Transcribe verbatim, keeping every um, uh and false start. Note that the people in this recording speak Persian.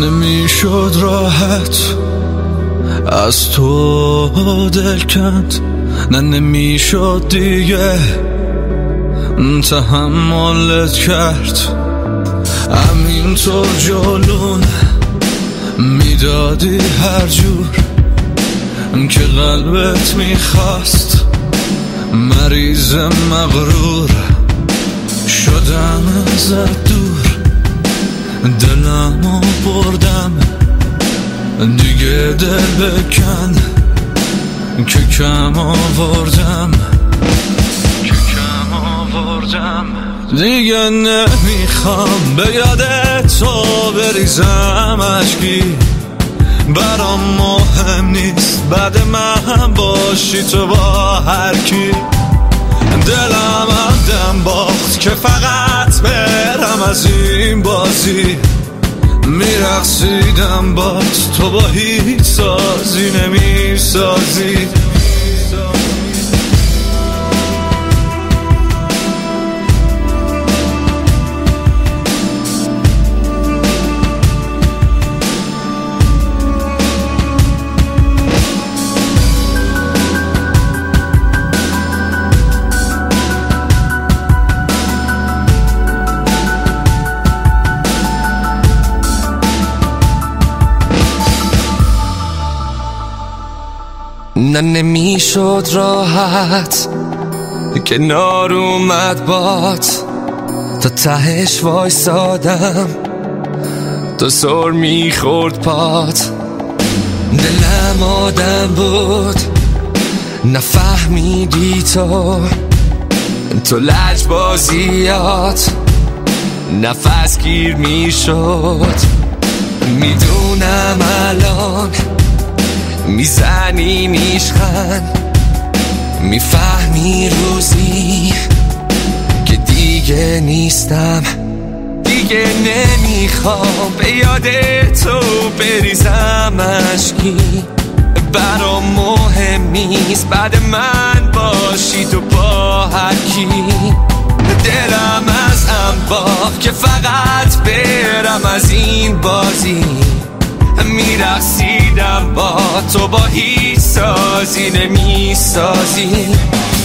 نمیشد راحت از تو دل کند، نه نمیشد دیگه تحملت کرد. همینطور جلون میدادی هر جور که قلبت میخواست، مریض مغرور شدم ازت دور، دلمو بردم دیگه دل بکن که کم آوردم که کم آوردم. دیگه نمیخوام به یاد تو بریزم اشکی، برام مهم نیست بعد من باشی تو با هر کی. دلم هم دم باخت که فقط برم از این بازی، میرقصیدم بات تو با هیچ سازی نمیسازی. نه نمیشد راحت کنار اومد بات، تا تهش وایسادم تو سر میخورد پات. دلم آدم بود نفهمیدی تو، تو لجبازیات نفس گیر میشد. میدونم الان میزنی نیشخند، میفهمی روزی که دیگه نیستم. دیگه نمیخوام به یاد تو بریزم اشکی، برام مهم نیست بعد من باشی تو با هر کی. دلم از هم باخت که فقط برم از این بازی، میرقصیدم با تو با هیچ سازی نمیسازی.